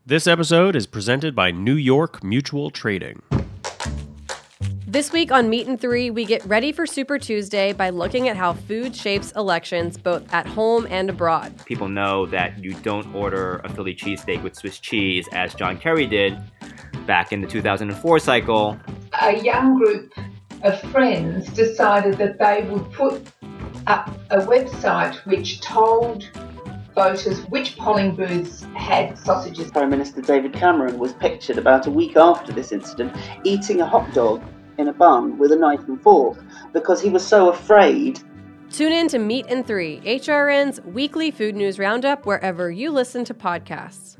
This episode is presented by New York Mutual Trading. This week on Meat and Three, we get ready for Super Tuesday by looking at how food shapes elections both at home and abroad. People know that you don't order a Philly cheesesteak with Swiss cheese, as John Kerry did back in the 2004 cycle. A young group of friends decided that they would put up a website which told voters which polling booths had sausages. Prime Minister David Cameron was pictured about a week after this incident eating a hot dog in a bun with a knife and fork because he was so afraid. Tune in to Meat and Three, HRN's weekly food news roundup wherever you listen to podcasts.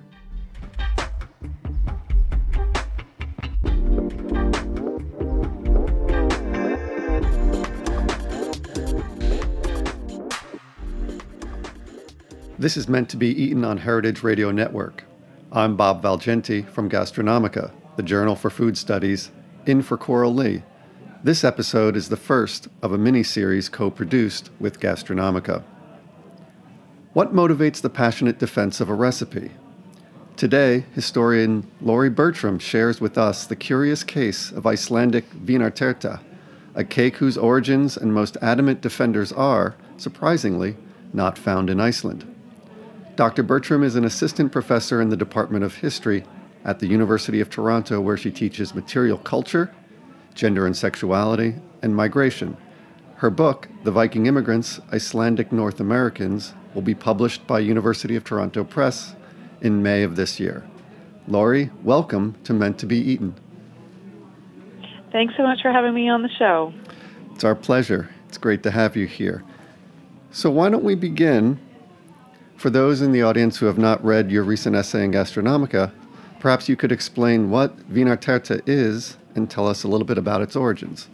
This is meant to be eaten on Heritage Radio Network. I'm Bob Valgenti from Gastronomica, the Journal for Food Studies, in for Coral Lee. This episode is the first of a mini-series co-produced with Gastronomica. What motivates the passionate defense of a recipe? Today, historian Laurie Bertram shares with us the curious case of Icelandic Vínarterta, a cake whose origins and most adamant defenders are, surprisingly, not found in Iceland. Dr. Bertram is an assistant professor in the Department of History at the University of Toronto, where she teaches material culture, gender and sexuality, and migration. Her book, The Viking Immigrants, Icelandic North Americans, will be published by University of Toronto Press in May of this year. Laurie, welcome to Meant to be Eaten. Thanks so much for having me on the show. It's our pleasure. It's great to have you here. So why don't we begin? For those in the audience who have not read your recent essay in Gastronomica, perhaps you could explain what Vínarterta is and tell us a little bit about its origins.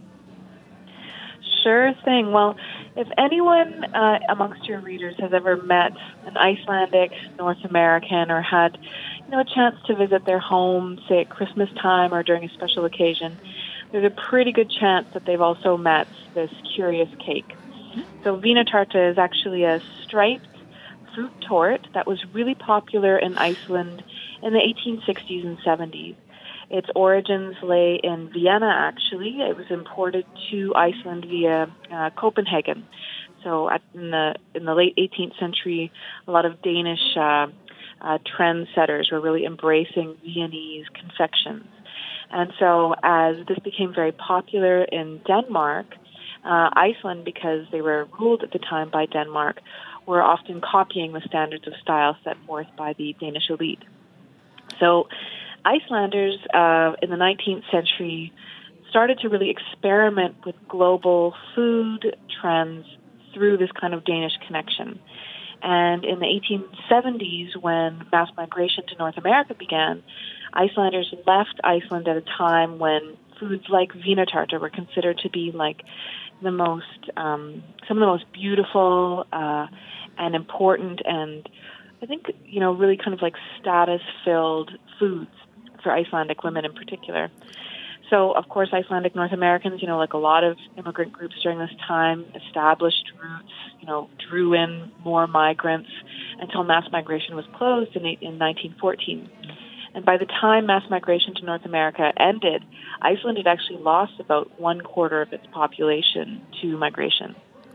Sure thing. Well, if anyone amongst your readers has ever met an Icelandic North American or had, a chance to visit their home, say at Christmas time or during a special occasion, there's a pretty good chance that they've also met this curious cake. So Vínarterta is actually a striped fruit torte that was really popular in Iceland in the 1860s and 70s. Its origins lay in Vienna, actually. It was imported to Iceland via Copenhagen. So in the late 18th century, a lot of Danish trendsetters were really embracing Viennese confections. And so as this became very popular in Denmark, Iceland, because they were ruled at the time by Denmark, were often copying the standards of style set forth by the Danish elite. So Icelanders in the 19th century started to really experiment with global food trends through this kind of Danish connection. And in the 1870s, when mass migration to North America began, Icelanders left Iceland at a time when foods like Vínarterta were considered to be like the most, some of the most beautiful and important and I think, really kind of like status-filled foods for Icelandic women in particular. So, of course, Icelandic North Americans, like a lot of immigrant groups during this time, established roots, drew in more migrants until mass migration was closed in 1914. And by the time mass migration to North America ended, Iceland had actually lost about 1/4 of its population to migration.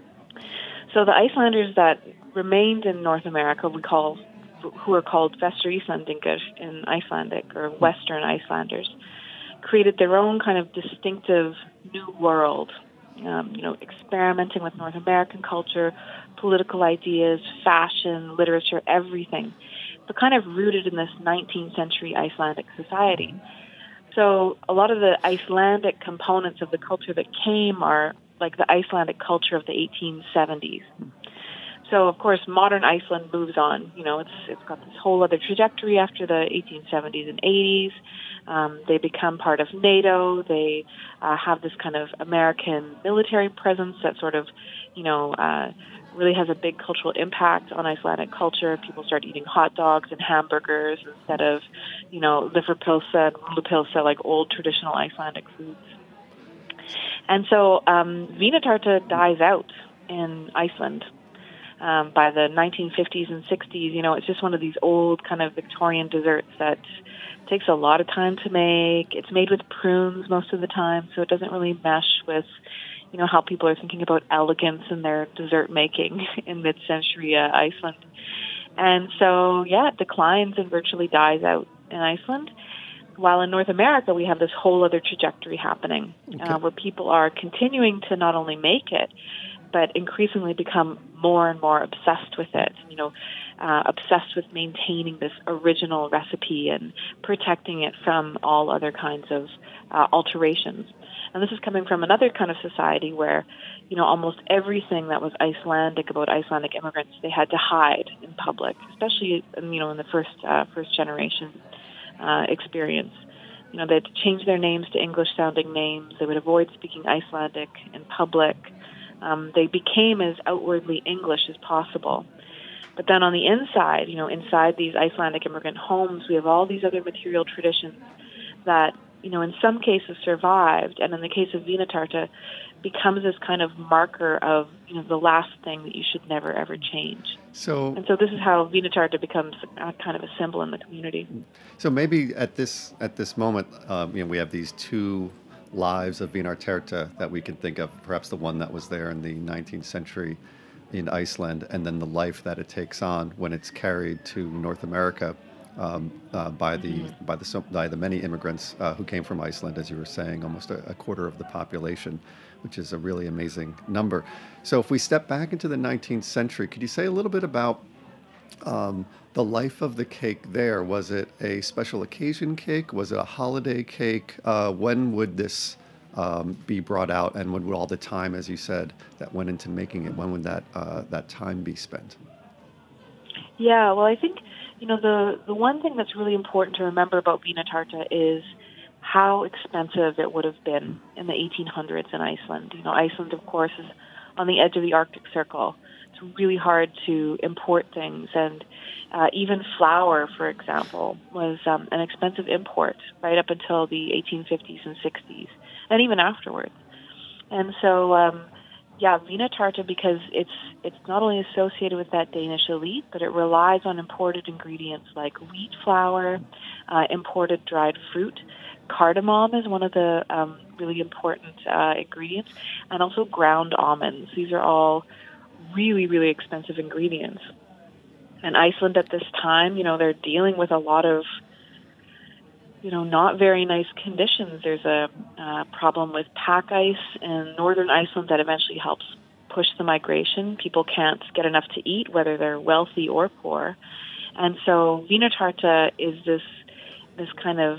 So the Icelanders that remained in North America, who are called Vestur-Íslendingar in Icelandic, or Western Icelanders, created their own kind of distinctive new world, experimenting with North American culture, political ideas, fashion, literature, everything, but kind of rooted in this 19th century Icelandic society. So a lot of the Icelandic components of the culture that came are like the Icelandic culture of the 1870s. So, of course, modern Iceland moves on. It's got this whole other trajectory after the 1870s and 80s. They become part of NATO. They have this kind of American military presence that sort of, really has a big cultural impact on Icelandic culture. People start eating hot dogs and hamburgers instead of, liverpilsa and rúllupylsa, like old traditional Icelandic foods. And so Vínarterta dies out in Iceland. by the 1950s and 60s, it's just one of these old kind of Victorian desserts that takes a lot of time to make. It's made with prunes most of the time, so it doesn't really mesh with, how people are thinking about elegance in their dessert making in mid-century Iceland. And so, it declines and virtually dies out in Iceland. While in North America, we have this whole other trajectory happening, where people are continuing to not only make it, but increasingly become more and more obsessed with it, obsessed with maintaining this original recipe and protecting it from all other kinds of alterations. And this is coming from another kind of society where, almost everything that was Icelandic about Icelandic immigrants, they had to hide in public, especially, in the first generation experience. They had to change their names to English-sounding names. They would avoid speaking Icelandic in public. They became as outwardly English as possible. But then on the inside, inside these Icelandic immigrant homes, we have all these other material traditions that, in some cases survived, and in the case of Vinatarta, becomes this kind of marker of, the last thing that you should never, ever change. So this is how Vinatarta becomes kind of a symbol in the community. So maybe at this moment, we have these two lives of Vinatarta that we can think of, perhaps the one that was there in the 19th century in Iceland, and then the life that it takes on when it's carried to North America by the many immigrants who came from Iceland, as you were saying, almost a quarter of the population, which is a really amazing number. So if we step back into the 19th century, could you say a little bit about the life of the cake there? Was it a special occasion cake? Was it a holiday cake? When would this be brought out, and when would all the time, as you said, that went into making it, when would that time be spent? Yeah, well, I think, the one thing that's really important to remember about Vinatarta is how expensive it would have been in the 1800s in Iceland. Iceland, of course, is on the edge of the Arctic Circle. It's really hard to import things, and even flour, for example, was an expensive import right up until the 1850s and 60s, and even afterwards. And so, Vinatarta, because it's not only associated with that Danish elite, but it relies on imported ingredients like wheat flour, imported dried fruit. Cardamom is one of the really important ingredients, and also ground almonds. These are all really, really expensive ingredients. And Iceland at this time, they're dealing with a lot of, not very nice conditions. There's a problem with pack ice in northern Iceland that eventually helps push the migration. People can't get enough to eat, whether they're wealthy or poor. And so Vinatarta is this kind of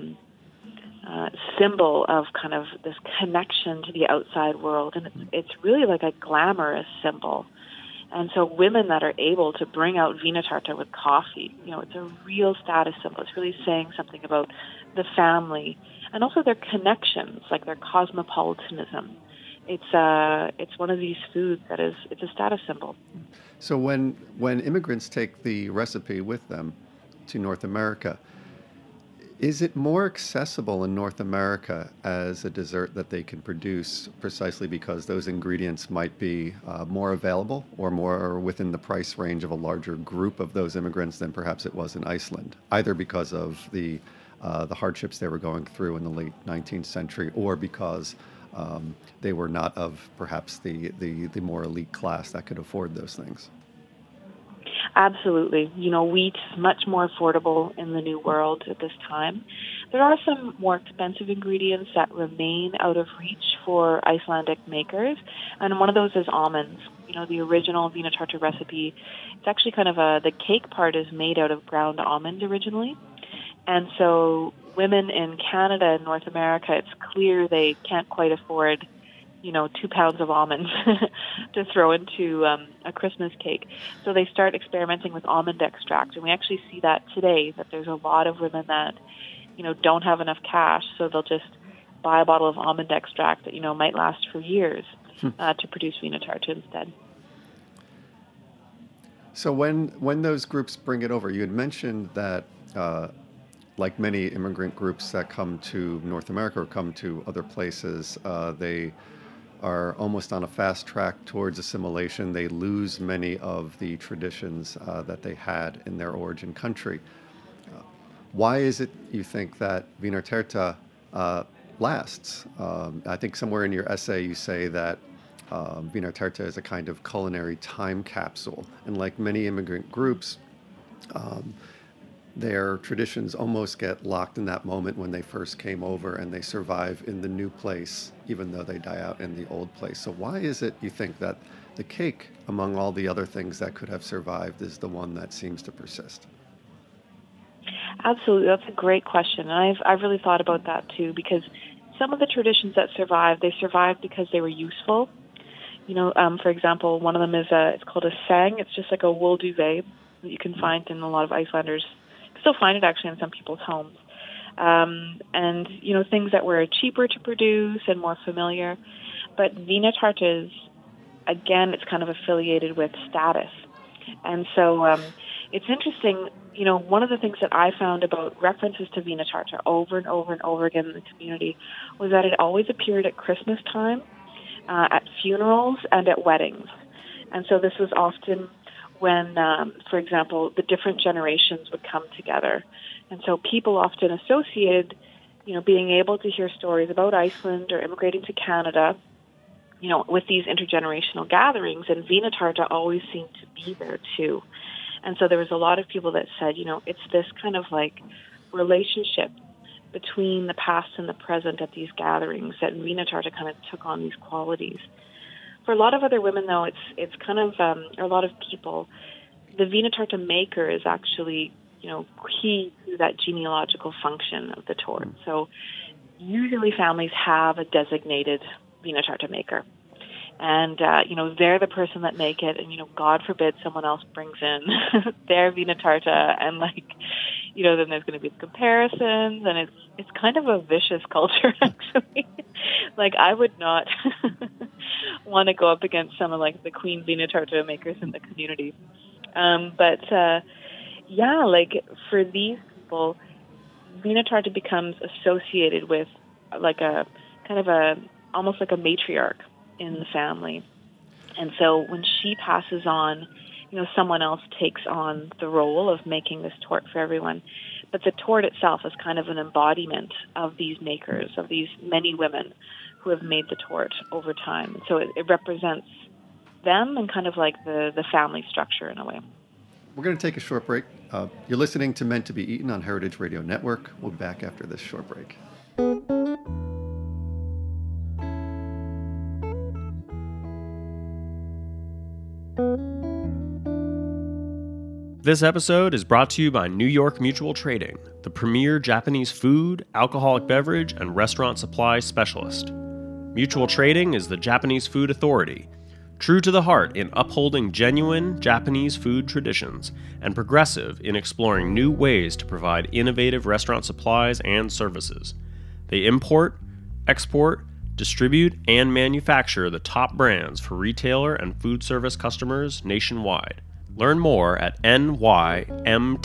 symbol of kind of this connection to the outside world. And it's really like a glamorous symbol. And so women that are able to bring out Vinatarta with coffee, it's a real status symbol. It's really saying something about the family and also their connections, like their cosmopolitanism. It's one of these foods that it's a status symbol. So when immigrants take the recipe with them to North America, is it more accessible in North America as a dessert that they can produce precisely because those ingredients might be more available or more within the price range of a larger group of those immigrants than perhaps it was in Iceland, either because of the hardships they were going through in the late 19th century or because they were not of perhaps the more elite class that could afford those things? Absolutely. Wheat is much more affordable in the New World at this time. There are some more expensive ingredients that remain out of reach for Icelandic makers, and one of those is almonds. The original Vinatarta recipe, it's actually kind of the cake part is made out of ground almond originally. And so women in Canada and North America, it's clear they can't quite afford 2 pounds of almonds to throw into a Christmas cake. So they start experimenting with almond extract. And we actually see that today, that there's a lot of women that, don't have enough cash. So they'll just buy a bottle of almond extract that, might last for years to produce Vinatarta instead. So when those groups bring it over, you had mentioned that like many immigrant groups that come to North America or come to other places, they are almost on a fast track towards assimilation. They lose many of the traditions that they had in their origin country. Why is it, you think, that Wiener Terte lasts? I think somewhere in your essay you say that Wiener Terte is a kind of culinary time capsule. And like many immigrant groups, their traditions almost get locked in that moment when they first came over, and they survive in the new place, even though they die out in the old place. So why is it, you think, that the cake, among all the other things that could have survived, is the one that seems to persist? Absolutely. That's a great question. And I've really thought about that too, because some of the traditions that survived, they survived because they were useful. For example, one of them is it's called a seng. It's just like a wool duvet that you can find in a lot of Icelanders. You can still find it actually in some people's homes. And things that were cheaper to produce and more familiar. But Wiener Tartes, again, it's kind of affiliated with status. And so it's interesting, one of the things that I found about references to Wiener Tarte over and over and over again in the community was that it always appeared at Christmas time, at funerals, and at weddings. And so this was often when, for example, the different generations would come together. And so people often associated, being able to hear stories about Iceland or immigrating to Canada, with these intergenerational gatherings, and Wiener Tarte always seemed to be there too. And so there was a lot of people that said, it's this kind of like relationship between the past and the present at these gatherings that Wiener Tarte kind of took on these qualities. For a lot of other women, though, it's kind of, or a lot of people, the Wiener Tarte maker is actually, key to that genealogical function of the torte. So usually families have a designated Wiener Tarte maker. And, they're the person that make it. And, God forbid someone else brings in their Wiener Tarte. And, then there's going to be comparisons. And it's kind of a vicious culture, actually. I would not want to go up against some of, the Queen Wiener Tarte makers in the community. For these people, Wiener Tarte becomes associated with, almost like a matriarch in the family. And so when she passes on, someone else takes on the role of making this torte for everyone. But the torte itself is kind of an embodiment of these makers, of these many women who have made the torte over time. So it represents them and kind of like the family structure in a way. We're going to take a short break. You're listening to Meant to Be Eaten on Heritage Radio Network. We'll be back after this short break. This episode is brought to you by New York Mutual Trading, the premier Japanese food, alcoholic beverage, and restaurant supply specialist. Mutual Trading is the Japanese food authority, true to the heart in upholding genuine Japanese food traditions, and progressive in exploring new ways to provide innovative restaurant supplies and services. They import, export, distribute, and manufacture the top brands for retailer and food service customers nationwide. Learn more at nymtc.com.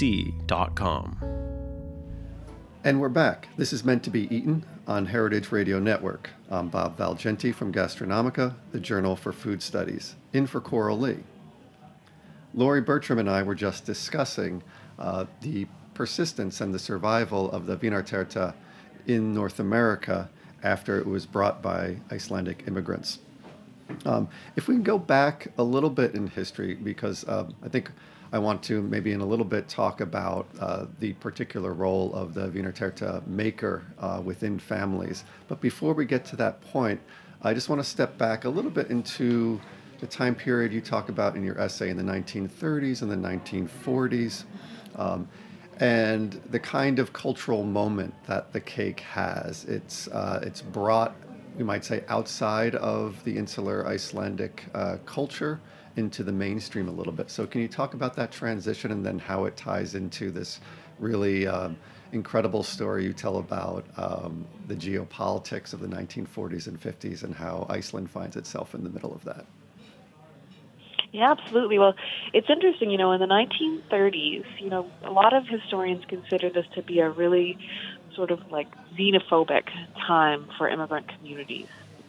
And we're back. This is Meant to Be Eaten on Heritage Radio Network. I'm Bob Valgenti from Gastronomica, the Journal for Food Studies, in for Coral Lee. Lori Bertram and I were just discussing the persistence and the survival of the Wiener Terte in North America after it was brought by Icelandic immigrants. If we can go back a little bit in history, because I think I want to maybe in a little bit talk about the particular role of the Wiener Terte maker within families. But before we get to that point, I just want to step back a little bit into the time period you talk about in your essay in the 1930s and the 1940s, and the kind of cultural moment that the cake has. It's brought, we might say, outside of the insular Icelandic culture into the mainstream a little bit. So can you talk about that transition and then how it ties into this really incredible story you tell about the geopolitics of the 1940s and 50s and how Iceland finds itself in the middle of that? Yeah, absolutely. Well, it's interesting, in the 1930s, a lot of historians consider this to be a really sort of like xenophobic time for immigrant communities.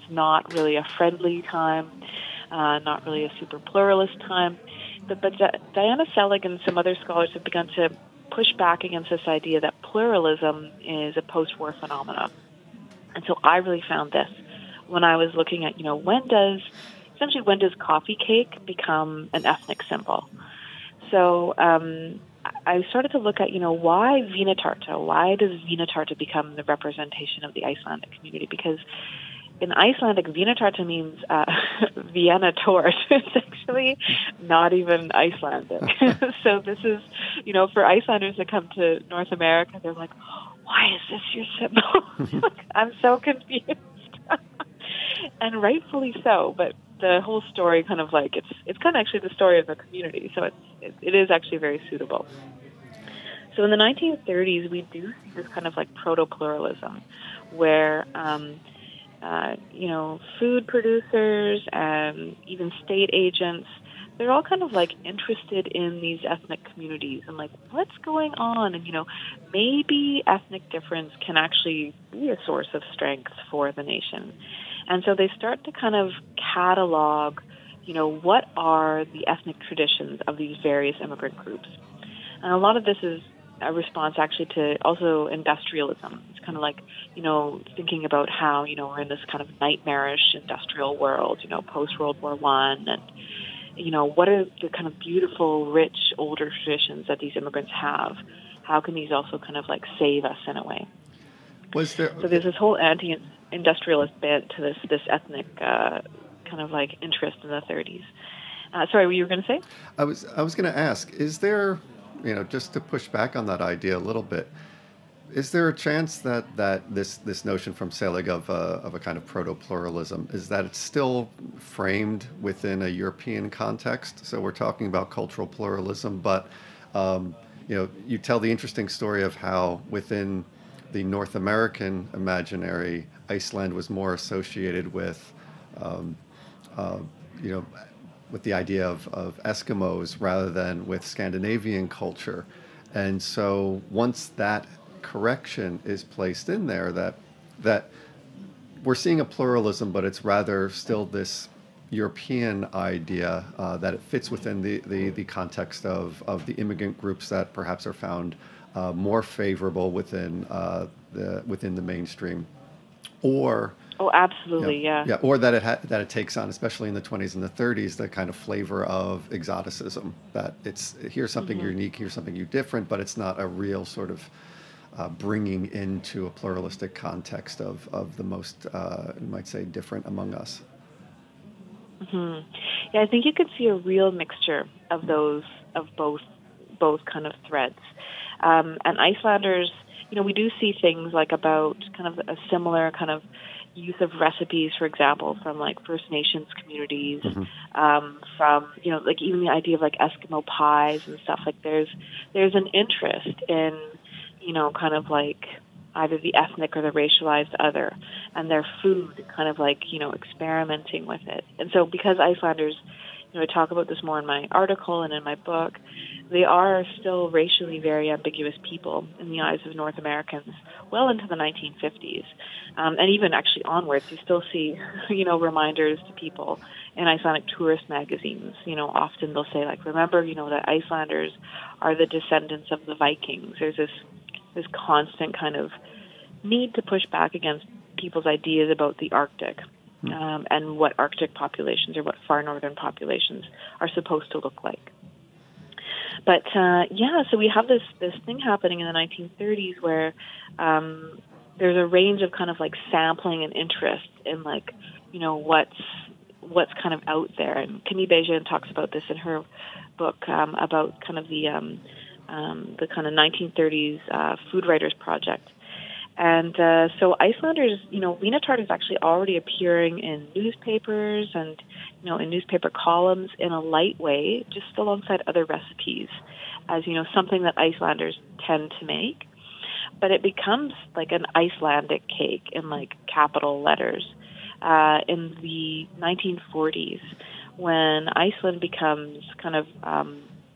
not really a friendly time, not really a super pluralist time. But Diana Selig and some other scholars have begun to push back against this idea that pluralism is a post-war phenomenon. And so I really found this when I was looking at, when does coffee cake become an ethnic symbol? So I started to look at, why Vínitarta? Why does Vínitarta become the representation of the Icelandic community? Because in Icelandic, Vínitarta means Vienna tort. It's actually not even Icelandic. So this is, for Icelanders that come to North America, they're like, why is this your symbol? I'm so confused. And rightfully so, but the whole story kind of like, it's kind of actually the story of the community, so it is actually very suitable. So in the 1930s, we do see this kind of like proto-pluralism, where food producers and even state agents, they're all kind of like interested in these ethnic communities and like what's going on, and maybe ethnic difference can actually be a source of strength for the nation. And so they start to kind of catalog, what are the ethnic traditions of these various immigrant groups. And a lot of this is a response actually to also industrialism. It's kind of like, thinking about how, we're in this kind of nightmarish industrial world, post-World War I, and, what are the kind of beautiful, rich, older traditions that these immigrants have? How can these also kind of like save us in a way? So there's this whole anti-industrialist bent to this ethnic kind of like interest in the 30s. Sorry, what you were going to say? I was going to ask, is there, just to push back on that idea a little bit, is there a chance that this notion from Selig of a kind of proto-pluralism is that it's still framed within a European context? So we're talking about cultural pluralism, but you tell the interesting story of how within the North American imaginary, Iceland was more associated with, with the idea of Eskimos rather than with Scandinavian culture. And so once that correction is placed in there, that we're seeing a pluralism, but it's rather still this European idea that it fits within the context of the immigrant groups that perhaps are found more favorable within the mainstream, or absolutely, yeah, or that it takes on, especially in the 20s and the 30s, the kind of flavor of exoticism, that it's here's something unique, here's something different, but it's not a real sort of bringing into a pluralistic context of the most, you might say, different among us. Yeah, I think you could see a real mixture of both kind of threads. And Icelanders, we do see things like about kind of a similar kind of use of recipes, for example, from like First Nations communities, from, like even the idea of like Eskimo pies and stuff. Like there's an interest in, kind of like either the ethnic or the racialized other and their food, kind of like, experimenting with it. And so because Icelanders, I talk about this more in my article and in my book, they are still racially very ambiguous people in the eyes of North Americans well into the 1950s. And even actually onwards, you still see, reminders to people in Icelandic tourist magazines. Often they'll say, like, remember, that Icelanders are the descendants of the Vikings. There's this constant kind of need to push back against people's ideas about the Arctic. And what Arctic populations or what far northern populations are supposed to look like. But so we have this thing happening in the 1930s where there's a range of kind of like sampling and interest in like, what's kind of out there. And Camille Béjean talks about this in her book about kind of the kind of 1930s Food Writers Project. And so Icelanders, Vínitarta is actually already appearing in newspapers and, in newspaper columns in a light way, just alongside other recipes as, something that Icelanders tend to make. But it becomes like an Icelandic cake in like capital letters in the 1940s when Iceland becomes kind of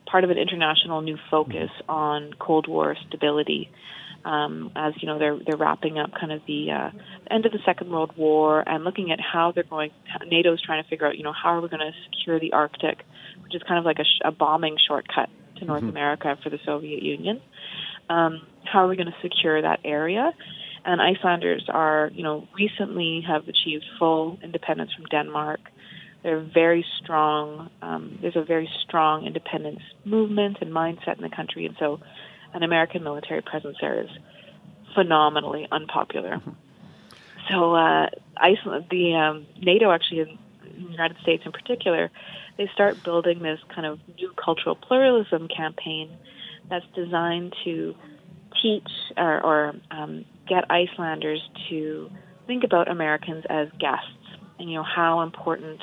part of an international new focus on Cold War stability. As you know, they're wrapping up kind of the end of the Second World War and looking at how they're going. NATO's trying to figure out, how are we going to secure the Arctic, which is kind of like a bombing shortcut to North America for the Soviet Union. How are we going to secure that area? And Icelanders are, recently have achieved full independence from Denmark. They're very strong. There's a very strong independence movement and mindset in the country, and so an American military presence there is phenomenally unpopular. So Iceland, the NATO actually, in the United States in particular, they start building this kind of new cultural pluralism campaign that's designed to teach or get Icelanders to think about Americans as guests and, how important,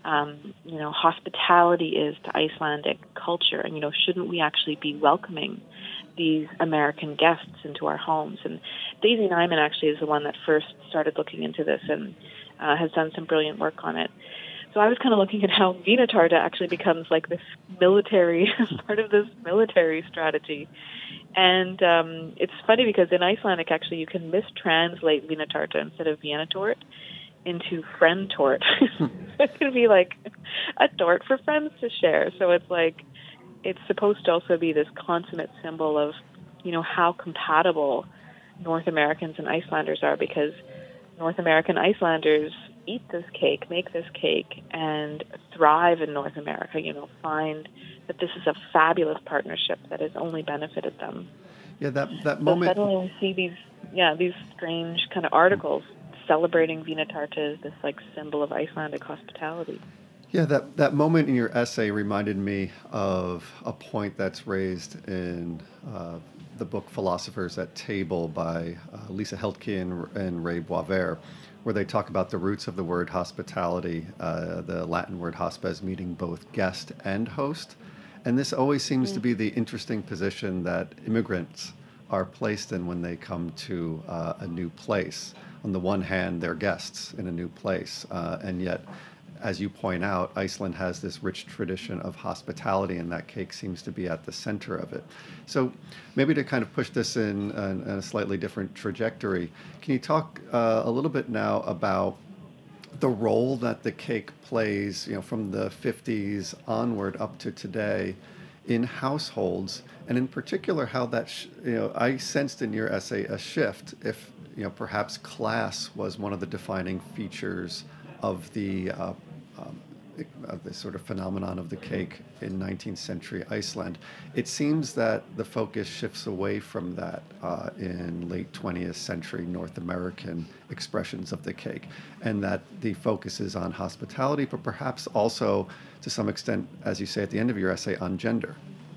hospitality is to Icelandic culture. And, shouldn't we actually be welcoming these American guests into our homes? And Daisy Nyman actually is the one that first started looking into this and has done some brilliant work on it. So I was kind of looking at how Vinatarta actually becomes like this military, part of this military strategy. And it's funny because in Icelandic, actually, you can mistranslate Vinatarta instead of Vienatort into friend tort. It could be like a tort for friends to share. So it's like, it's supposed to also be this consummate symbol of, how compatible North Americans and Icelanders are, because North American Icelanders eat this cake, make this cake, and thrive in North America, find that this is a fabulous partnership that has only benefited them. Yeah, that so moment. Suddenly we see these strange kind of articles celebrating Vinatarta as this like symbol of Icelandic hospitality. Yeah, that moment in your essay reminded me of a point that's raised in the book Philosophers at Table by Lisa Heltke and Ray Boisvert, where they talk about the roots of the word hospitality, the Latin word hospes meaning both guest and host. And this always seems to be the interesting position that immigrants are placed in when they come to a new place. On the one hand, they're guests in a new place, and yet, as you point out, Iceland has this rich tradition of hospitality, and that cake seems to be at the center of it. So maybe to kind of push this in a slightly different trajectory, can you talk a little bit now about the role that the cake plays, from the 50s onward up to today in households, and in particular how that, I sensed in your essay a shift, if, perhaps class was one of the defining features of the sort of phenomenon of the cake in 19th century Iceland. It seems that the focus shifts away from that in late 20th century North American expressions of the cake, and that the focus is on hospitality, but perhaps also to some extent, as you say at the end of your essay, on gender.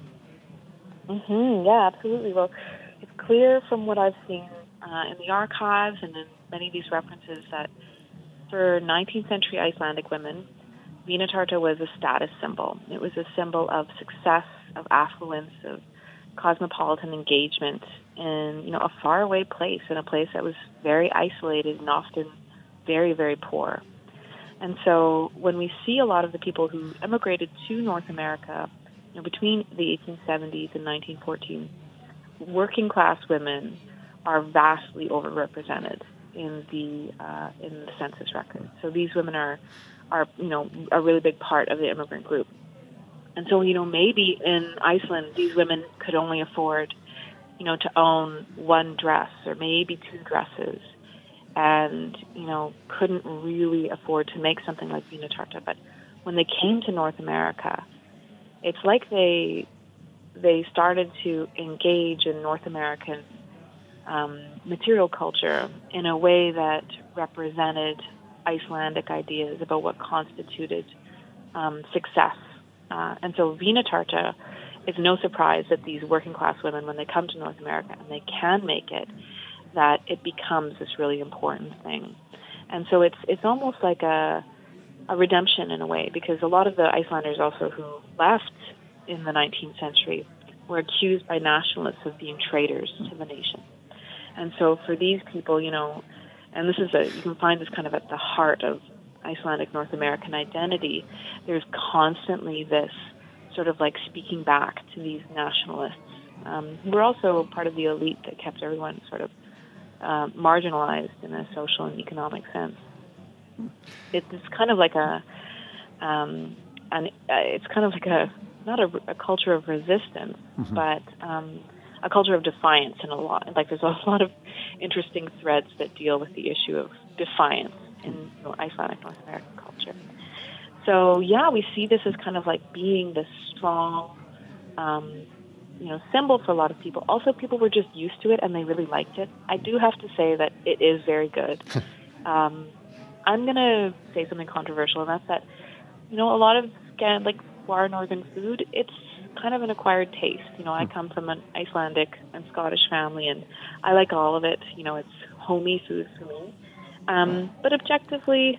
Yeah, absolutely. Well, it's clear from what I've seen in the archives and in many of these references that for 19th century Icelandic women, Vinatarta was a status symbol. It was a symbol of success, of affluence, of cosmopolitan engagement in, a faraway place, in a place that was very isolated and often very, very poor. And so when we see a lot of the people who emigrated to North America, between the 1870s and 1914, working class women are vastly overrepresented in the census record. So these women are a really big part of the immigrant group. And so, maybe in Iceland, these women could only afford, to own one dress or maybe two dresses, and, couldn't really afford to make something like Vinatarta. But when they came to North America, it's like they started to engage in North American material culture in a way that represented Icelandic ideas about what constituted success. And so Vinatarta is no surprise that these working class women, when they come to North America and they can make it, that it becomes this really important thing. And so it's almost like a redemption in a way, because a lot of the Icelanders also who left in the 19th century were accused by nationalists of being traitors to the nation. And so for these people, and this is you can find this kind of at the heart of Icelandic North American identity, there's constantly this sort of like speaking back to these nationalists. We're also part of the elite that kept everyone sort of marginalized in a social and economic sense. It's kind of like it's kind of like not a culture of resistance, but a culture of defiance, and there's a lot of interesting threads that deal with the issue of defiance in Icelandic North American culture. So yeah, we see this as kind of like being this strong, symbol for a lot of people. Also, people were just used to it and they really liked it. I do have to say that it is very good. I'm going to say something controversial, and that's that, a lot of far northern food, it's kind of an acquired taste. I come from an Icelandic and Scottish family, and I like all of it. It's homey food for me. But objectively,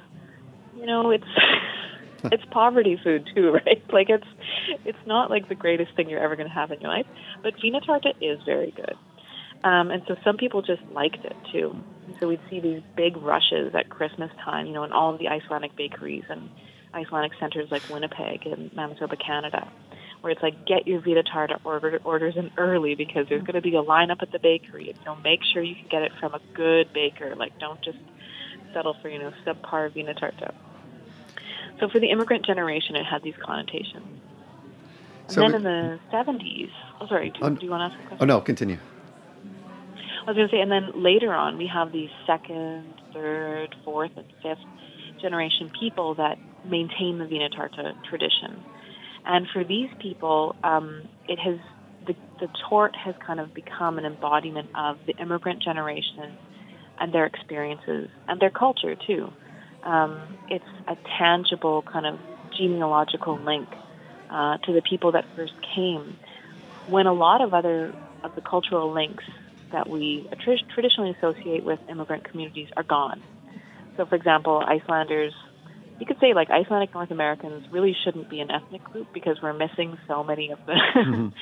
it's poverty food too, right? Like it's not like the greatest thing you're ever going to have in your life. But Vinatarta is very good. And so some people just liked it too. And so we'd see these big rushes at Christmas time, in all of the Icelandic bakeries and Icelandic centers like Winnipeg and Manitoba, Canada, where it's like, get your Vinatarta orders in early because there's going to be a lineup at the bakery. And, make sure you can get it from a good baker. Like, don't just settle for, subpar Vinatarta. So for the immigrant generation, it had these connotations. And then in the 70s, do you want to ask a question? Oh, no, continue. I was going to say, and then later on, we have these second, third, fourth, and fifth generation people that maintain the Vinatarta tradition. And for these people, the tort has kind of become an embodiment of the immigrant generation and their experiences and their culture too. It's a tangible kind of genealogical link to the people that first came, when a lot of the cultural links that we traditionally associate with immigrant communities are gone. So, for example, Icelanders, you could say like Icelandic North Americans really shouldn't be an ethnic group because we're missing so many of the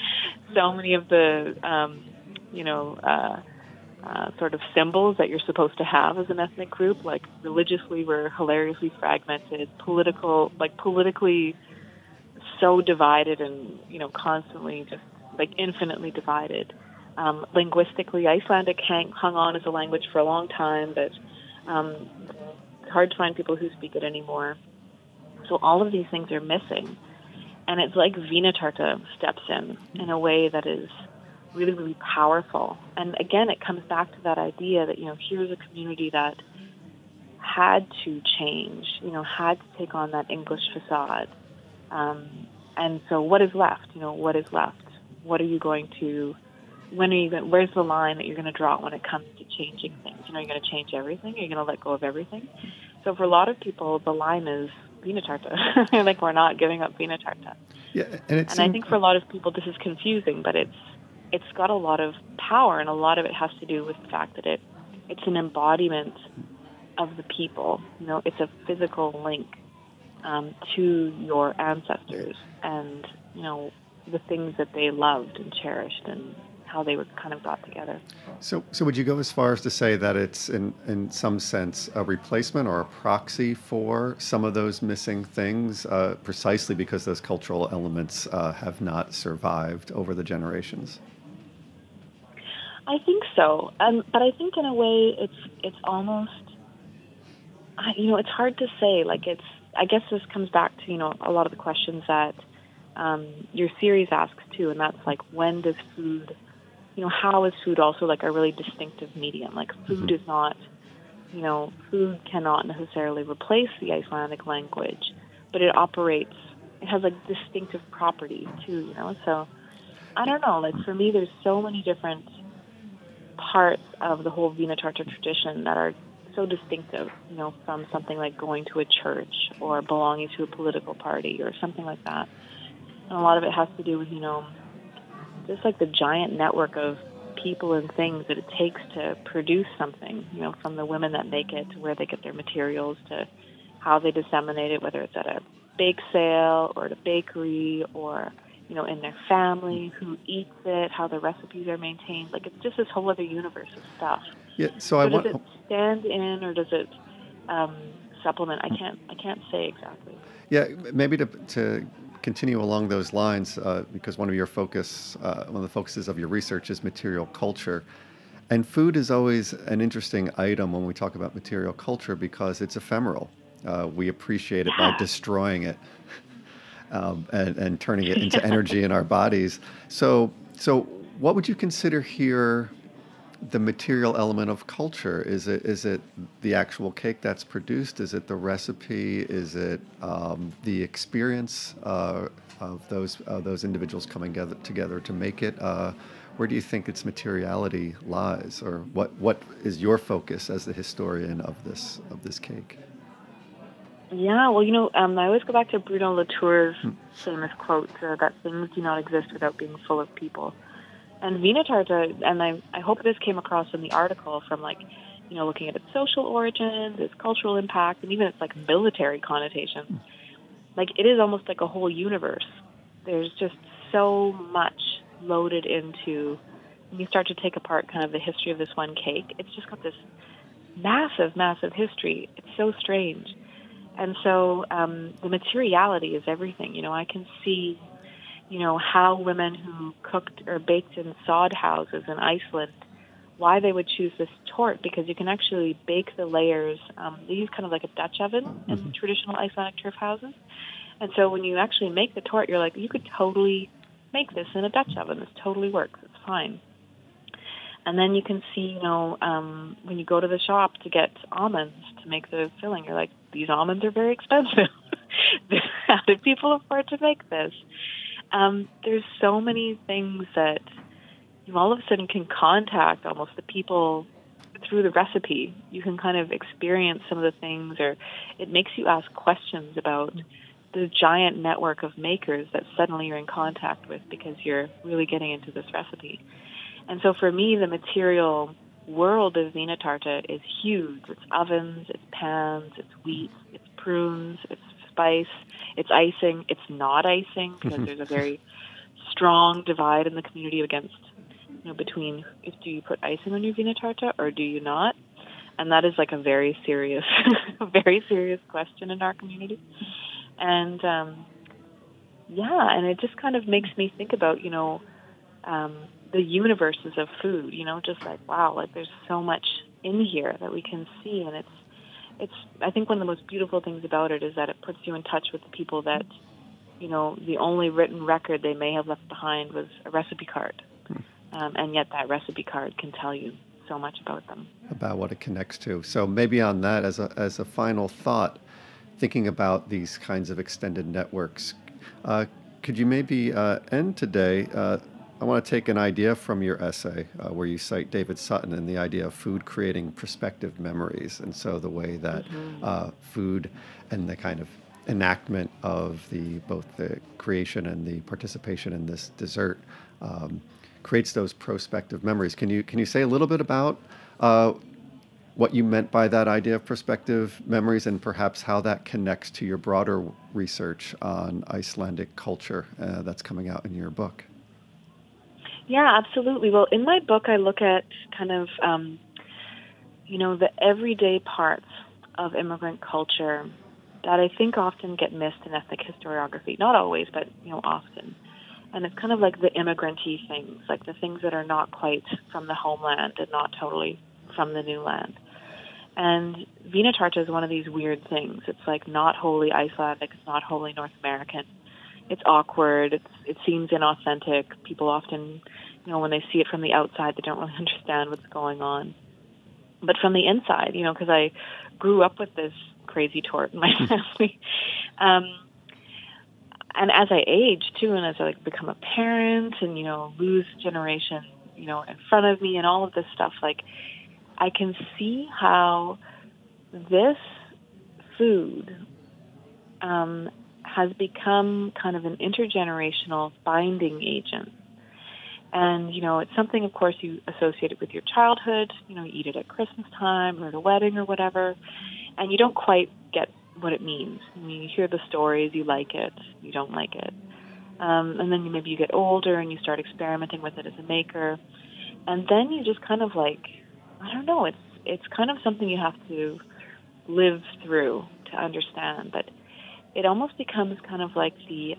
sort of symbols that you're supposed to have as an ethnic group. Like religiously, we're hilariously fragmented, politically so divided and, constantly just like infinitely divided. Linguistically, Icelandic hung on as a language for a long time, but it's hard to find people who speak it anymore. So all of these things are missing. And it's like Vinatarta steps in a way that is really, really powerful. And again, it comes back to that idea that, here's a community that had to change, had to take on that English facade. And so what is left? What is left? What are you going to... where's the line that you're going to draw when it comes to changing things? You're going to change everything? Are you going to let go of everything? So for a lot of people, the line is Vinatarta. Like, we're not giving up Vinatarta. Yeah, and I think for a lot of people, this is confusing, but it's got a lot of power, and a lot of it has to do with the fact that it's an embodiment of the people. It's a physical link to your ancestors and, the things that they loved and cherished and how they were kind of got together. So would you go as far as to say that it's in some sense a replacement or a proxy for some of those missing things, precisely because those cultural elements have not survived over the generations? I think so, but I think in a way it's almost, it's hard to say. Like I guess this comes back to a lot of the questions that your series asks too, and that's like, when does food, how is food also like a really distinctive medium? Like food is not, food cannot necessarily replace the Icelandic language, but it has like distinctive properties too, So I don't know, like for me, there's so many different parts of the whole Vinatarta tradition that are so distinctive, from something like going to a church or belonging to a political party or something like that. And a lot of it has to do with, just like the giant network of people and things that it takes to produce something, from the women that make it to where they get their materials to how they disseminate it, whether it's at a bake sale or at a bakery or, in their family, who eats it, how the recipes are maintained. Like, it's just this whole other universe of stuff. Yeah, so does it stand in or does it supplement? I can't say exactly. Yeah, maybe to continue along those lines because one of the focuses of your research is material culture. And food is always an interesting item when we talk about material culture because it's ephemeral. We appreciate it by destroying it and turning it into energy in our bodies. So what would you consider here the material element of culture? Is it the actual cake that's produced? Is it the recipe? Is it the experience of those individuals coming together to make it? Where do you think its materiality lies, or what is your focus as the historian of this cake? Yeah, well, I always go back to Bruno Latour's famous quote that things do not exist without being full of people. And Wiener Tarte, and I hope this came across in the article from looking at its social origins, its cultural impact, and even its military connotations. It is almost like a whole universe. There's just so much loaded into, when you start to take apart kind of the history of this one cake, it's just got this massive, massive history. It's so strange. And so the materiality is everything. I can see, how women who cooked or baked in sod houses in Iceland, why they would choose this tort, because you can actually bake the layers. They use kind of like a Dutch oven in traditional Icelandic turf houses. And so when you actually make the tort, you're like, you could totally make this in a Dutch oven. This totally works. It's fine. And then you can see, when you go to the shop to get almonds to make the filling, you're like, these almonds are very expensive. How did people afford to make this? There's so many things that you all of a sudden can contact almost the people through the recipe. You can kind of experience some of the things, or it makes you ask questions about the giant network of makers that suddenly you're in contact with because you're really getting into this recipe. And so for me, the material world of Wiener Tarte is huge. It's ovens, it's pans, it's wheat, it's prunes, it's spice, it's icing, it's not icing, because there's a very strong divide in the community against, between do you put icing on your Wiener Tarte or do you not? And that is a very serious, very serious question in our community. And and it just kind of makes me think about, the universes of food, just wow, there's so much in here that we can see. And it's I think one of the most beautiful things about it is that it puts you in touch with the people that, the only written record they may have left behind was a recipe card. And yet that recipe card can tell you so much about them. About what it connects to. So maybe on that, as a final thought, thinking about these kinds of extended networks, could you maybe end today? I want to take an idea from your essay where you cite David Sutton and the idea of food creating prospective memories. And so the way that food and the kind of enactment of both the creation and the participation in this dessert creates those prospective memories. Can you say a little bit about what you meant by that idea of prospective memories, and perhaps how that connects to your broader research on Icelandic culture that's coming out in your book? Yeah, absolutely. Well, in my book, I look at kind of, the everyday parts of immigrant culture that I think often get missed in ethnic historiography. Not always, but, often. And it's kind of like the immigrant-y things, like the things that are not quite from the homeland and not totally from the new land. And Wiener Tarte is one of these weird things. It's not wholly Icelandic, it's not wholly North American. It's awkward, it seems inauthentic. People often, when they see it from the outside, they don't really understand what's going on. But from the inside, because I grew up with this crazy tort in my family. And as I age, too, and as I become a parent and, lose generation, in front of me and all of this stuff, I can see how this food has become kind of an intergenerational binding agent. And, it's something, of course, you associate it with your childhood. You eat it at Christmas time or at a wedding or whatever, and you don't quite get what it means. You hear the stories, you like it, you don't like it. And then maybe you get older and you start experimenting with it as a maker. And then you just kind of I don't know, it's kind of something you have to live through to understand. But it almost becomes kind of like the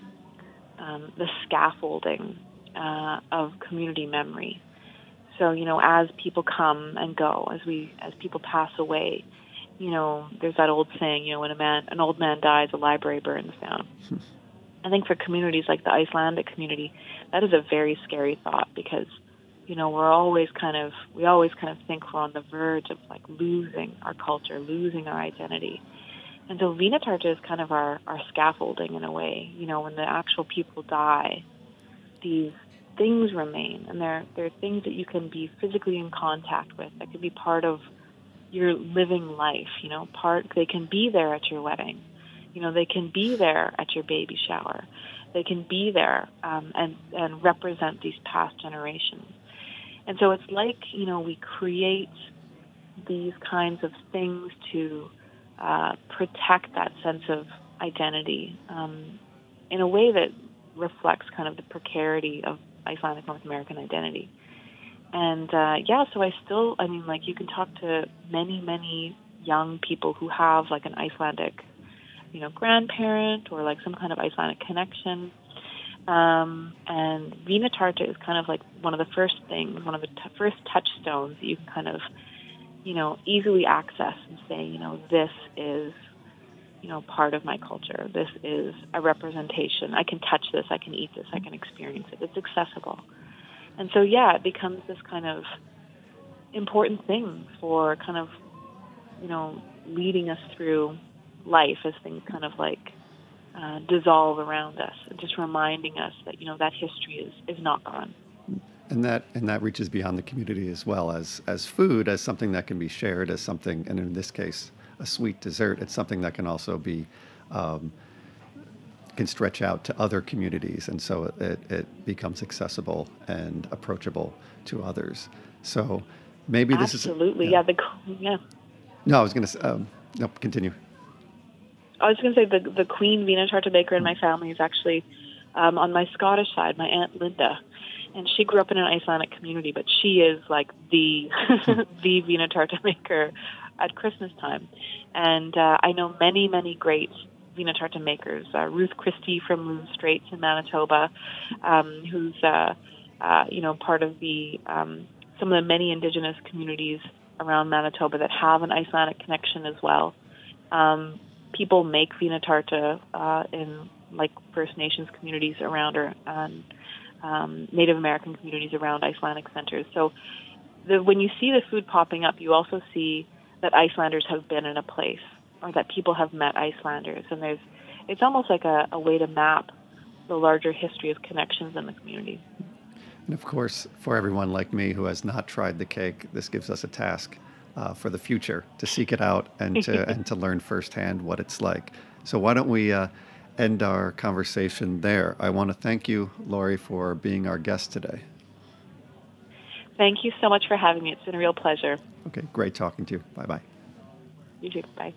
scaffolding of community memory. So, as people come and go, as people pass away, there's that old saying, when an old man dies, a library burns down. I think for communities like the Icelandic community, that is a very scary thought, because, we always kind of think we're on the verge of like losing our culture, losing our identity. And so Vinatarta is kind of our scaffolding in a way. When the actual people die, these things remain, and they're things that you can be physically in contact with, that could be part of your living life. They can be there at your wedding. They can be there at your baby shower. They can be there and represent these past generations. And so it's like, we create these kinds of things to protect that sense of identity in a way that reflects kind of the precarity of Icelandic North American identity. And so you can talk to many, many young people who have like an Icelandic, grandparent or like some kind of Icelandic connection. And Vinatarta is kind of like one of the first things, one of the first touchstones that you can kind of, easily access and say, this is, part of my culture. This is a representation. I can touch this. I can eat this. I can experience it. It's accessible. And so, it becomes this kind of important thing for kind of, leading us through life as things kind of like dissolve around us, and just reminding us that, that history is not gone. And that reaches beyond the community as well as food, as something that can be shared, as something, and in this case, a sweet dessert. It's something that can also be, can stretch out to other communities. And so it becomes accessible and approachable to others. So maybe this is... Absolutely, yeah. No, I was going to no, continue. I was going to say the Queen Vinatarta baker in my family is actually on my Scottish side, my Aunt Linda. And she grew up in an Icelandic community, but she is like the the Vinatarta maker at Christmas time. And I know many, many great Vinatarta makers. Ruth Christie from Loon Straits in Manitoba, who's part of the some of the many indigenous communities around Manitoba that have an Icelandic connection as well. People make Vinatarta in like First Nations communities around her, and Native American communities around Icelandic centers. So when you see the food popping up, you also see that Icelanders have been in a place, or that people have met Icelanders. And it's almost like a way to map the larger history of connections in the community. And of course, for everyone like me who has not tried the cake, this gives us a task for the future to seek it out and to learn firsthand what it's like. So why don't we end our conversation there? I want to thank you, Lori, for being our guest today. Thank you so much for having me. It's been a real pleasure. Okay, great talking to you. Bye-bye. You too. Bye.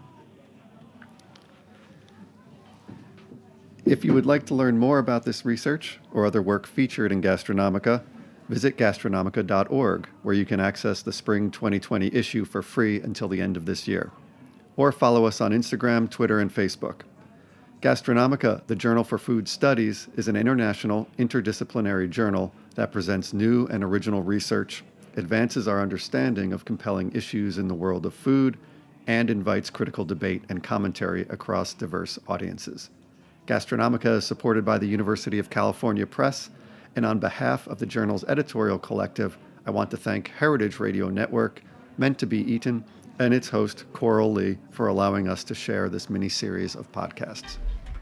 If you would like to learn more about this research or other work featured in Gastronomica, visit gastronomica.org, where you can access the spring 2020 issue for free until the end of this year. Or follow us on Instagram, Twitter, and Facebook. Gastronomica, the Journal for Food Studies, is an international, interdisciplinary journal that presents new and original research, advances our understanding of compelling issues in the world of food, and invites critical debate and commentary across diverse audiences. Gastronomica is supported by the University of California Press, and on behalf of the journal's editorial collective, I want to thank Heritage Radio Network, Meant to Be Eaten, and its host, Coral Lee, for allowing us to share this mini-series of podcasts.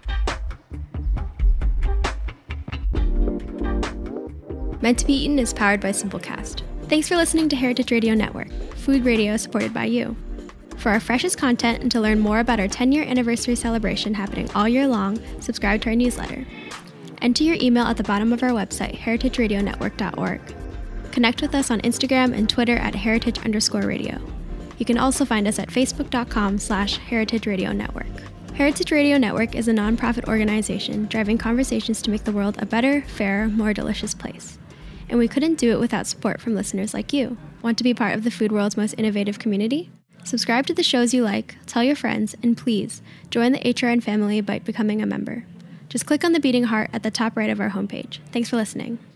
Meant to Be Eaten is powered by Simplecast. Thanks for listening to Heritage Radio Network, food radio supported by you. For our freshest content and to learn more about our 10-year anniversary celebration happening all year long, subscribe to our newsletter. Enter your email at the bottom of our website, heritageradionetwork.org. Connect with us on Instagram and Twitter at heritage_radio. You can also find us at facebook.com/Heritage Radio Network. Heritage Radio Network is a nonprofit organization driving conversations to make the world a better, fairer, more delicious place. And we couldn't do it without support from listeners like you. Want to be part of the food world's most innovative community? Subscribe to the shows you like, tell your friends, and please join the HRN family by becoming a member. Just click on the beating heart at the top right of our homepage. Thanks for listening.